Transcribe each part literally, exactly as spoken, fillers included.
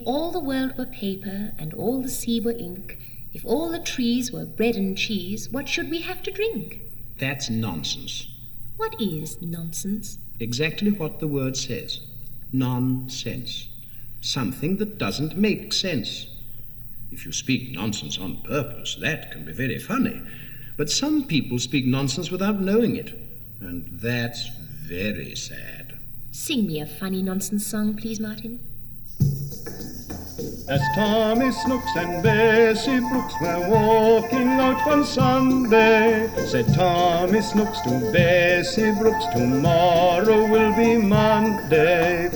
all the world were paper and all the sea were ink, if all the trees were bread and cheese, what should we have to drink? That's nonsense. What is nonsense? Exactly what the word says. Nonsense. Something that doesn't make sense. If you speak nonsense on purpose, that can be very funny. But some people speak nonsense without knowing it, and that's very sad. Sing me a funny nonsense song, please, Martin. As Tommy Snooks and Bessie Brooks were walking out one Sunday, said Tommy Snooks to Bessie Brooks, tomorrow will be Monday.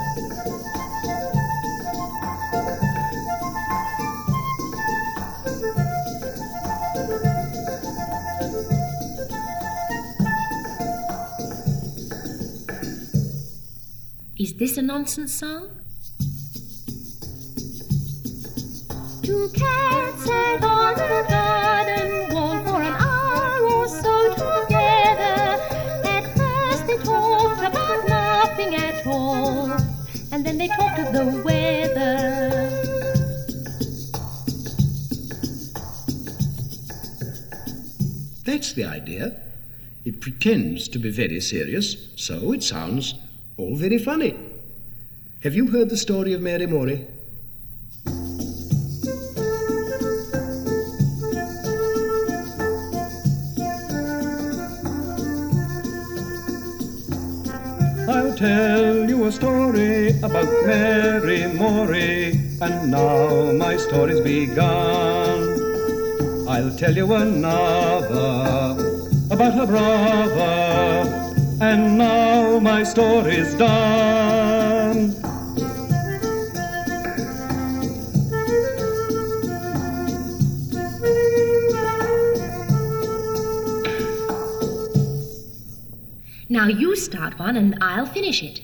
Is this a nonsense song? Two cats sat on the garden wall for an hour or so together. At first they talked about nothing at all, and then they talked of the weather. That's the idea. It pretends to be very serious, so it sounds all very funny. Have you heard the story of Mary Morey? I'll tell you a story about Mary Morey, and now my story's begun. I'll tell you another about her brother, and now my story's done. Now you start one and I'll finish it.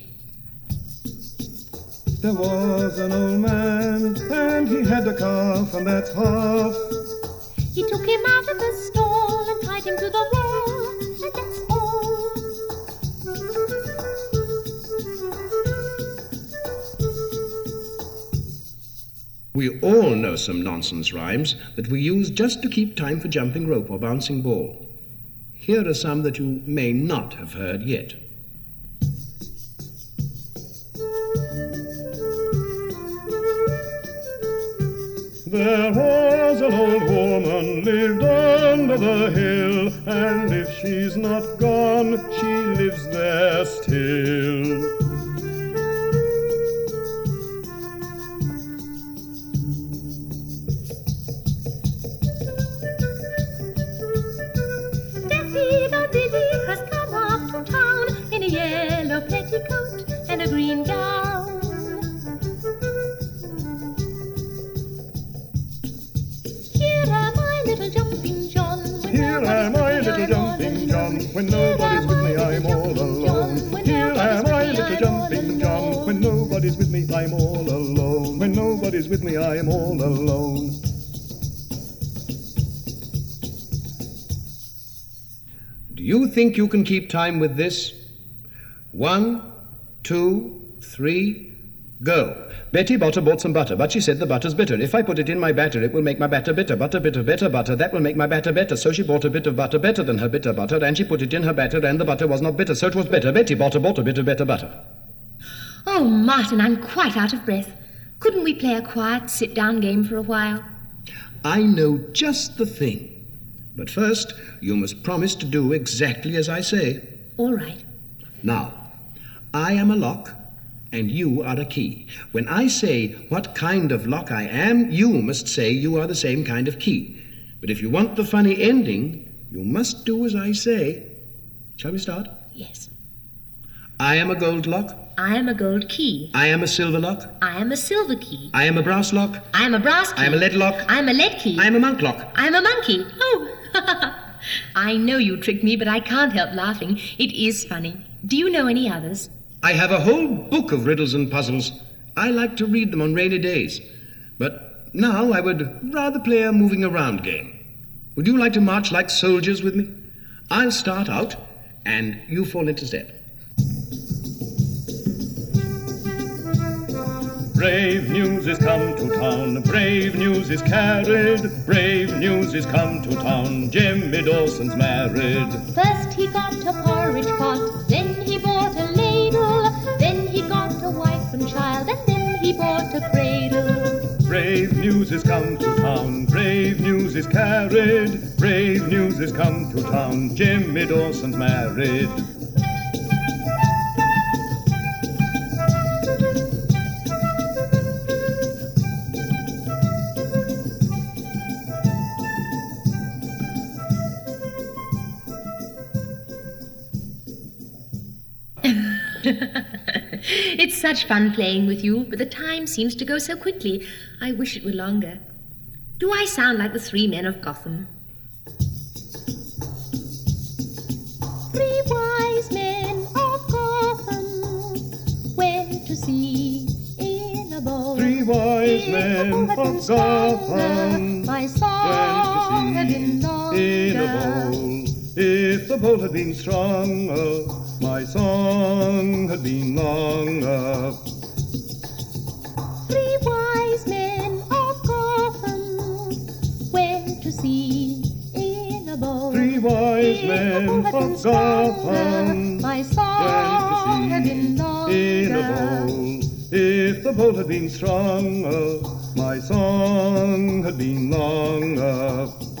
There was an old man, and he had a calf, and that's half. He took him out of the stall and tied him to the wall, and that's all. We all know some nonsense rhymes that we use just to keep time for jumping rope or bouncing ball. Here are some that you may not have heard yet. There was an old woman lived under the hill, and if she's not gone, she lives there still. Daffy the Diddy has come up to town in a yellow petticoat and a green gown. Here am I, little jumping John. Here am I, little jumping John. When nobody's with me, I'm all alone. Here am I, little jumping John. When nobody's with me, I'm all alone. When nobody's with me, I'm all alone. Do you think you can keep time with this? One, two, three, go. Betty Botter bought some butter, but she said the butter's bitter. If I put it in my batter, it will make my batter bitter. Butter, bitter, better, butter. That will make my batter better. So she bought a bit of butter better than her bitter butter, and she put it in her batter, and the butter was not bitter, so it was better. Betty Botter bought a bit of better butter. Oh, Martin, I'm quite out of breath. Couldn't we play a quiet sit-down game for a while? I know just the thing. But first, you must promise to do exactly as I say. All right. Now, I am a lock, and you are a key. When I say what kind of lock I am, you must say you are the same kind of key. But if you want the funny ending, you must do as I say. Shall we start? Yes. I am a gold lock. I am a gold key. I am a silver lock. I am a silver key. I am a brass lock. I am a brass key. I am a lead lock. I am a lead key. I am a monk lock. I am a monkey. Oh, I know you tricked me, but I can't help laughing. It is funny. Do you know any others? I have a whole book of riddles and puzzles. I like to read them on rainy days. But now I would rather play a moving around game. Would you like to march like soldiers with me? I'll start out, and you fall into step. Brave New news is come to town, brave news is carried, brave news is come to town, Jimmy Dawson's married. First he got a porridge pot, then he bought a ladle, then he got a wife and child, and then he bought a cradle. Brave news is come to town, brave news is carried, brave news is come to town, Jimmy Dawson's married. It's such fun playing with you, but the time seems to go so quickly. I wish it were longer. Do I sound like the three men of Gotham? Three wise men of Gotham went to sea in a boat. Three wise men of Gotham My song had been went to sea in a longer. boat. If the boat had been stronger, my song had been longer. Three wise men of Gotham went to sea in a boat. Three wise If men the boat had been of stronger, Gotham my went song had to been sea in a longer. boat. If the boat had been stronger, my song had been longer.